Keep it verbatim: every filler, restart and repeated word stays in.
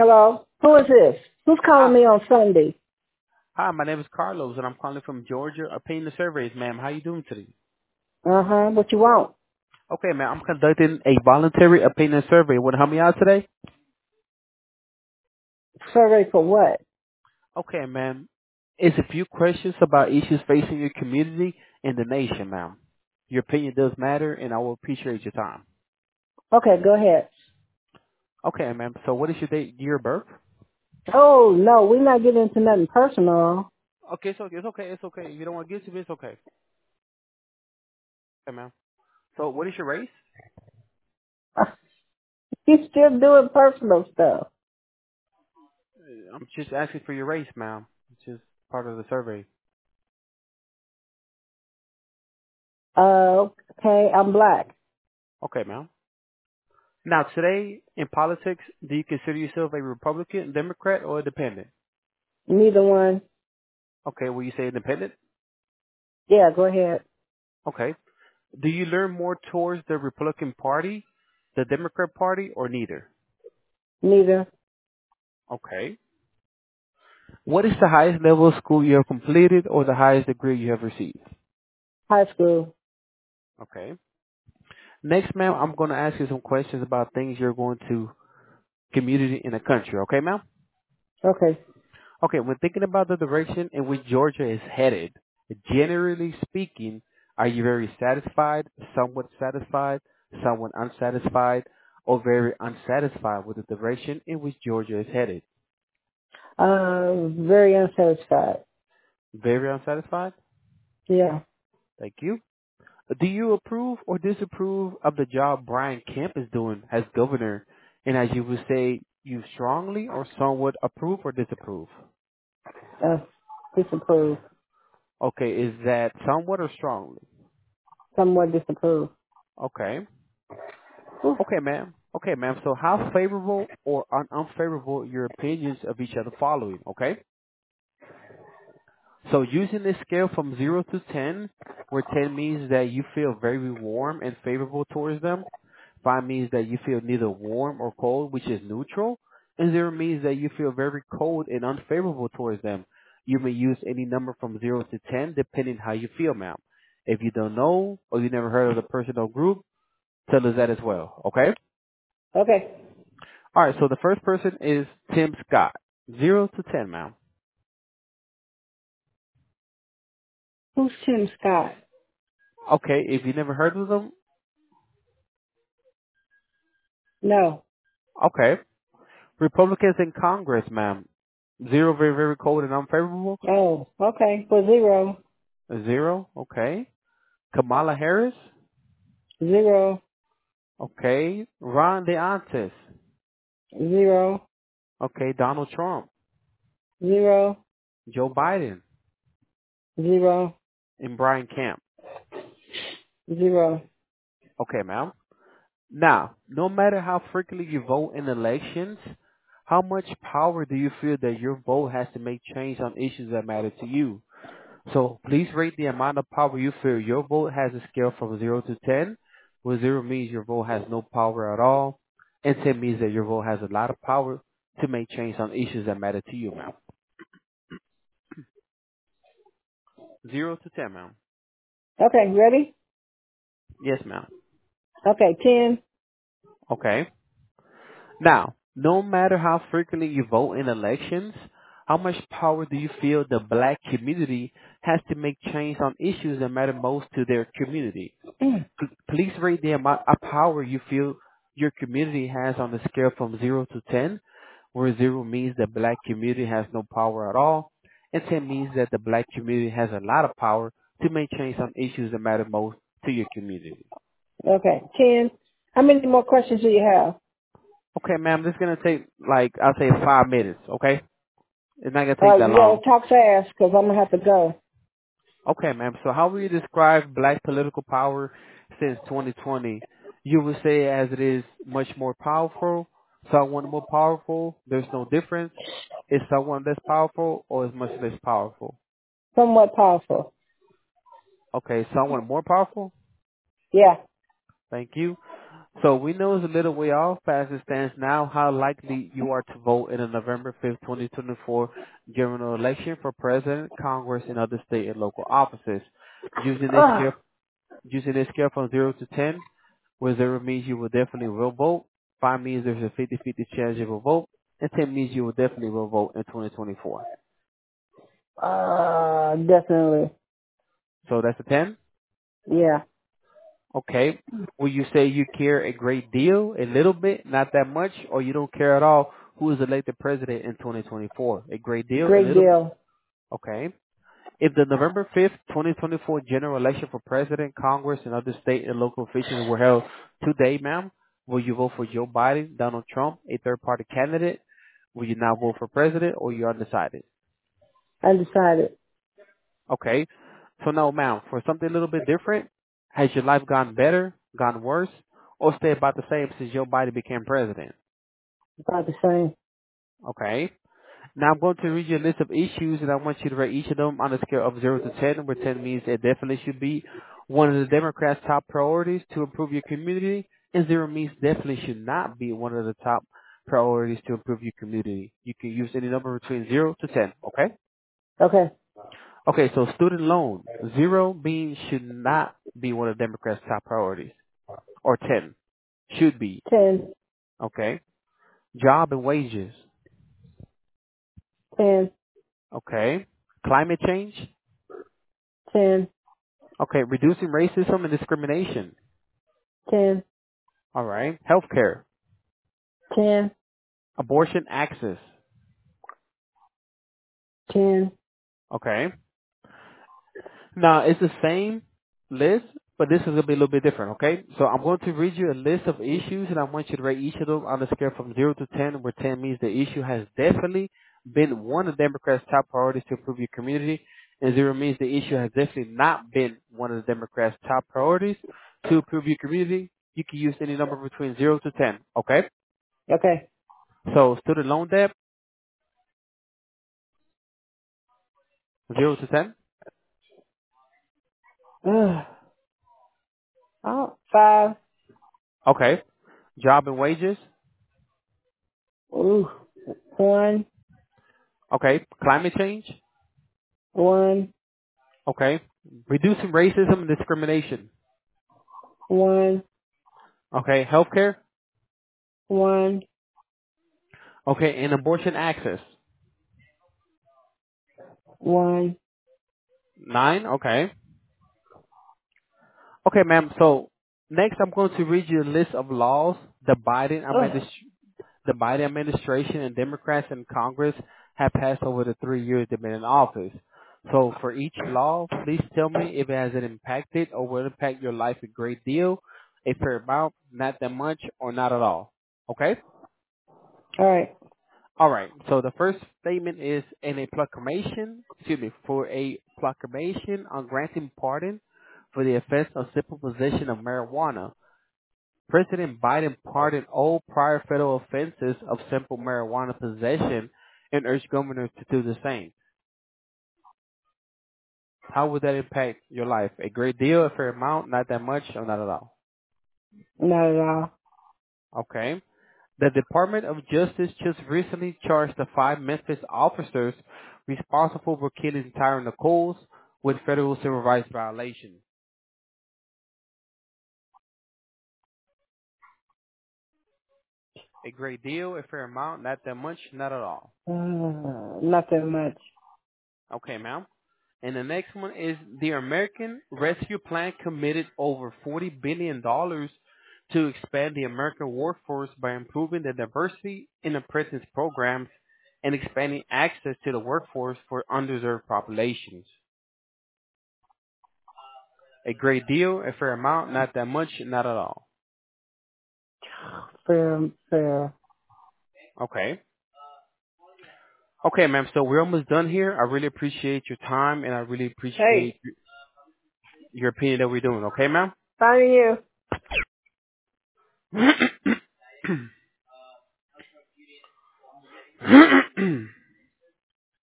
Hello? Who is this? Who's calling Hi, me on Sunday? hi. My name is Carlos, and I'm calling from Georgia. Obtaining the surveys, ma'am. How you doing today? Uh-huh. What you want? Okay, ma'am. I'm conducting a voluntary opinion survey. Want to help me out today? Survey for what? Okay, ma'am. It's a few questions about issues facing your community and the nation, ma'am. Your opinion does matter, and I will appreciate your time. Okay, go ahead. Okay, ma'am. So, what is your date, year of birth? Oh, no, we're not getting into nothing personal. Okay, it's okay. It's okay. It's okay. If you don't want to give it to me, it's okay. Okay, ma'am. So, what is your race? You still doing personal stuff. I'm just asking for your race, ma'am. It's just part of the survey. Uh, okay, I'm black. Okay, ma'am. Now, today in politics, do you consider yourself a Republican, Democrat, or independent? Neither one. Okay, will you say independent? Yeah, go ahead. Okay. Do you learn more towards the Republican Party, the Democrat Party, or neither? Neither. Okay. What is the highest level of school you have completed or the highest degree you have received? High school. Okay. Next, ma'am, I'm going to ask you some questions about things you're going to community in the country. Okay, ma'am? Okay. Okay, when thinking about the direction in which Georgia is headed, generally speaking, are you very satisfied, somewhat satisfied, somewhat unsatisfied, or very unsatisfied with the direction in which Georgia is headed? Uh, very unsatisfied. Very unsatisfied? Yeah. Thank you. Do you approve or disapprove of the job Brian Kemp is doing as governor? And as you would say, you strongly or somewhat approve or disapprove? Uh, disapprove. Okay, is that somewhat or strongly? Somewhat disapprove. Okay. Oof. Okay, ma'am. Okay, ma'am. So how favorable or un- unfavorable your opinions of each other following, okay? So using this scale from zero to ten, where ten means that you feel very warm and favorable towards them, five means that you feel neither warm or cold, which is neutral, and zero means that you feel very cold and unfavorable towards them. You may use any number from zero to ten depending how you feel, ma'am. If you don't know or you never heard of the person or group, tell us that as well, okay? Okay. All right, so the first person is Tim Scott. Zero to ten, ma'am. Who's Tim Scott? Okay, if you never heard of them, No. okay. Republicans in Congress, ma'am. Zero, very, very cold and unfavorable. Oh, okay. For zero. Zero, okay. Kamala Harris, Zero. okay. Ron DeSantis, Zero. okay. Donald Trump, Zero. Joe Biden, Zero. and Brian Kemp. Zero. Okay, ma'am. Now, no matter how frequently you vote in elections, how much power do you feel that your vote has to make change on issues that matter to you? So please rate the amount of power you feel your vote has a scale from zero to ten, where zero means your vote has no power at all, and ten means that your vote has a lot of power to make change on issues that matter to you, ma'am. zero to ten, ma'am. Okay, ready? Yes, ma'am. Okay, ten. Okay. Now, no matter how frequently you vote in elections, how much power do you feel the black community has to make change on issues that matter most to their community? Mm. P- Please rate the amount of power you feel your community has on the scale from zero to ten, where zero means the black community has no power at all, and ten means that the black community has a lot of power to make change on issues that matter most to your community. Okay, ten. How many more questions do you have? Okay, ma'am, this is going to take, like, I'll say five minutes, okay? It's not going to All take right, that you gotta long. talk fast because I'm gonna have to go. Okay, ma'am. So how will you describe black political power since twenty twenty? You would say as it is much more powerful, someone more powerful, there's no difference. Is someone less powerful or is much less powerful? Somewhat powerful. Okay, someone more powerful? Yeah. Thank you. So we know it's a little way off, but as it stands now, how likely you are to vote in the November fifth, twenty twenty-four general election for president, Congress, and other state and local offices. Using this Oh, scale, using this scale from zero to ten, where zero means you will definitely will vote, five means there's a fifty-fifty chance you will vote, and ten means you will definitely will vote in twenty twenty-four. uh, definitely. So that's a ten? Yeah. Okay. Will you say you care a great deal, a little bit, not that much, or you don't care at all who is elected president in twenty twenty-four? A great deal, a Great little bit? deal. Okay. If the November fifth, twenty twenty-four general election for president, Congress, and other state and local officials were held today, ma'am, will you vote for Joe Biden, Donald Trump, a third-party candidate? Will you now vote for president, or you're undecided? Undecided. Okay. So now, ma'am, for something a little bit different, has your life gone better, gone worse, or stay about the same since Joe Biden became president? About the same. Okay. Now I'm going to read you a list of issues, and I want you to rate each of them on a scale of zero to ten, where ten means it definitely should be one of the Democrats' top priorities to improve your community, and zero means definitely should not be one of the top priorities to improve your community. You can use any number between zero to ten, okay? Okay. Okay, so student loan, zero being should not be one of the Democrats' top priorities, or ten, should be, Ten. okay? Job and wages, Ten. okay? Climate change, Ten. okay, reducing racism and discrimination, Ten. all right? Healthcare, Ten. abortion access, Ten. okay? Now, it's the same list, but this is going to be a little bit different, okay? So I'm going to read you a list of issues, and I want you to rate each of them on a scale from zero to ten, where ten means the issue has definitely been one of the Democrats' top priorities to improve your community, and zero means the issue has definitely not been one of the Democrats' top priorities to improve your community. You can use any number between zero to ten, okay? Okay. So student loan debt, zero to ten, Ugh. Oh, five. okay? Job and wages, Ooh. One. okay? Climate change, One. okay? Reducing racism and discrimination, One. okay? Healthcare, One. okay? And abortion access, One. nine, okay? Okay, ma'am. So next, I'm going to read you a list of laws the Biden Ugh. administ- the Biden administration and Democrats in Congress have passed over the three years they've been in office. So for each law, please tell me if it has it impacted or will impact your life a great deal, a fair amount, not that much, or not at all. Okay? All right. All right. So the first statement is in a proclamation, excuse me, for a proclamation on granting pardon for the offense of simple possession of marijuana. President Biden pardoned all prior federal offenses of simple marijuana possession and urged governors to do the same. How would that impact your life? A great deal, a fair amount, not that much, or not at all? Not at all. Okay. The Department of Justice just recently charged the five Memphis officers responsible for killing Tyron Nichols with federal civil rights violations. A great deal, a fair amount, not that much, not at all. Uh, not that much. Okay, ma'am. And the next one is the American Rescue Plan committed over forty billion dollars to expand the American workforce by improving the diversity in apprentice programs and expanding access to the workforce for underserved populations. A great deal, a fair amount, not that much, not at all. Fair. Fair. Okay. Okay, ma'am. So we're almost done here. I really appreciate your time and I really appreciate Hey, your opinion that we're doing. Okay, ma'am? finding you.